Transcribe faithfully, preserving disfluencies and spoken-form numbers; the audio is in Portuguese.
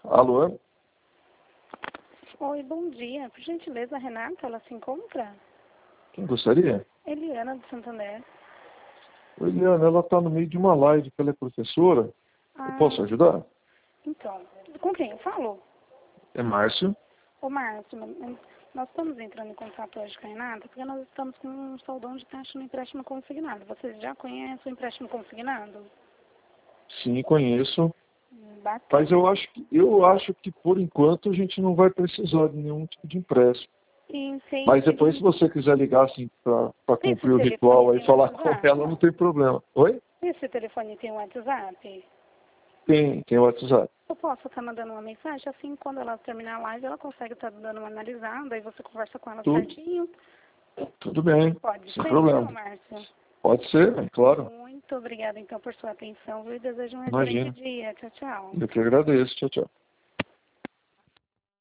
Alô? Oi, bom dia. Por gentileza, a Renata, ela se encontra? Quem gostaria? Eliana do Santander. Oi, Eliana, ela está no meio de uma live, que ela é professora. Ah, Eu posso ajudar? então, com quem eu falo? É Márcio. Ô, Márcio, nós estamos entrando em contato hoje com a Renata porque nós estamos com um saldão de taxa no empréstimo consignado. Vocês já conhecem o empréstimo consignado? Sim, conheço. Bacana. Mas eu acho, que, eu acho que, por enquanto, a gente não vai precisar de nenhum tipo de empréstimo. Sim, sim, Mas depois, sim. se você quiser ligar assim, para Esse cumprir o telefone ritual aí tem e falar com WhatsApp? ela, não tem problema. Oi? Esse telefone tem WhatsApp? Tem, tem o WhatsApp. Eu posso estar mandando uma mensagem, assim, quando ela terminar a live, ela consegue estar dando uma analisada, aí você conversa com ela Tudo, certinho. tudo bem, Pode sem ser, problema. então, Márcio? Pode ser, é claro. Muito obrigada, então, por sua atenção. Eu desejo um excelente Imagina. dia. Tchau, tchau. Eu que agradeço. Tchau, tchau.